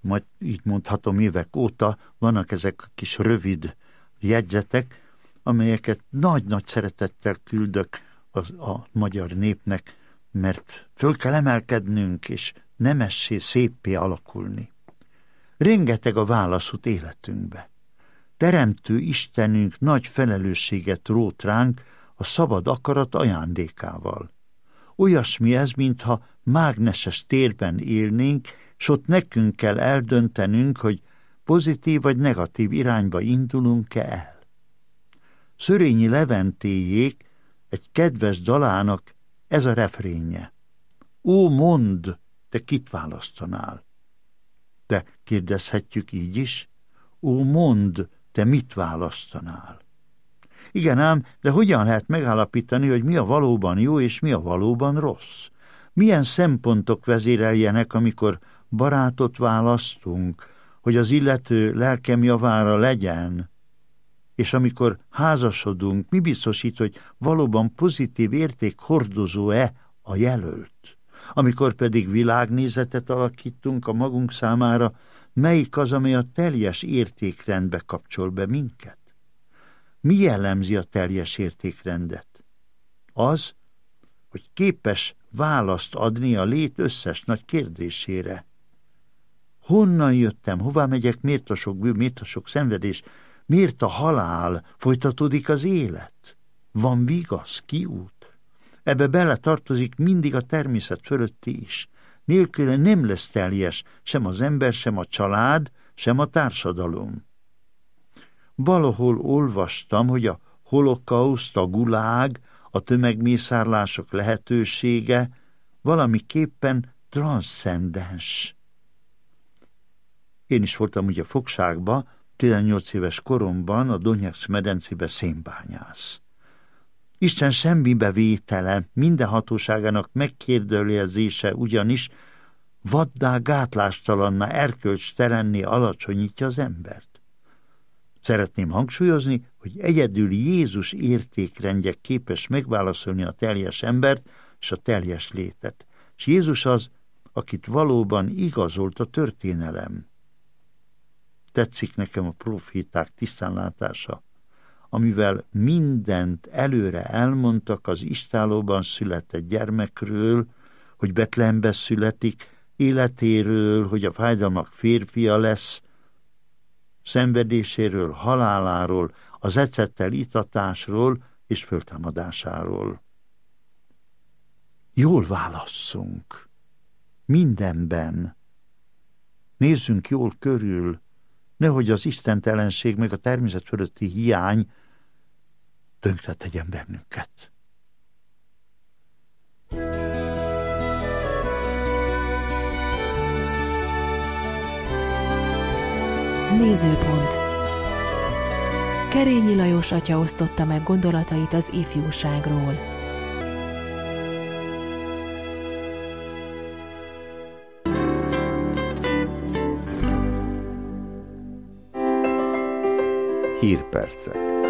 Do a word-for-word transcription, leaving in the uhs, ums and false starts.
majd így mondhatom évek óta vannak ezek a kis rövid jegyzetek, amelyeket nagy-nagy szeretettel küldök az, a magyar népnek, mert föl kell emelkednünk, és nemessé, széppé alakulni. Rengeteg a válaszút életünkbe. Teremtő Istenünk nagy felelősséget rót ránk a szabad akarat ajándékával. Olyasmi ez, mintha mágneses térben élnénk, s ott nekünk kell eldöntenünk, hogy pozitív vagy negatív irányba indulunk-e el. Szörényi Leventéjék egy kedves dalának ez a refrénje. Ó, mondd, te kit választanál? De kérdezhetjük így is, ó, mondd, te mit választanál? Igen ám, de hogyan lehet megállapítani, hogy mi a valóban jó és mi a valóban rossz? Milyen szempontok vezéreljenek, amikor barátot választunk, hogy az illető lelkem javára legyen? És amikor házasodunk, mi biztosít, hogy valóban pozitív érték hordozó-e a jelölt? Amikor pedig világnézetet alakítunk a magunk számára, melyik az, amely a teljes értékrendbe kapcsol be minket? Mi jellemzi a teljes értékrendet? Az, hogy képes választ adni a lét összes nagy kérdésére. Honnan jöttem, hová megyek, miért a sok bűn, miért a sok szenvedés, miért a halál, folytatódik az élet? Van vigasz, kiút? Ebbe bele tartozik mindig a természet fölötti is. Nélküle nem lesz teljes sem az ember, sem a család, sem a társadalom. Valahol olvastam, hogy a holokauszt, a gulág, a tömegmészárlások lehetősége valamiképpen transzcendens. Én is voltam ugye fogságba, tizennyolc éves koromban a Donetsz medencébe szénbányász. Isten semmibe vétele, minden hatóságának megkérdőjelezése ugyanis vaddá, gátlástalanná, erkölcstelenné alacsonyítja az embert. Szeretném hangsúlyozni, hogy egyedül Jézus értékrendje képes megválaszolni a teljes embert és a teljes létet. És Jézus az, akit valóban igazolt a történelem. Tetszik nekem a proféták tisztánlátása, amivel mindent előre elmondtak az istállóban született gyermekről, hogy Betlehembe születik, életéről, hogy a fájdalmak férfia lesz, szenvedéséről, haláláról, az ecettel itatásról és föltámadásáról. Jól válasszunk, mindenben. Nézzünk jól körül, nehogy az istentelenség meg a természet fölötti hiány tönkre tegyen bennünket. Nézőpont. Kerényi Lajos atya osztotta meg gondolatait az ifjúságról. Hírpercek.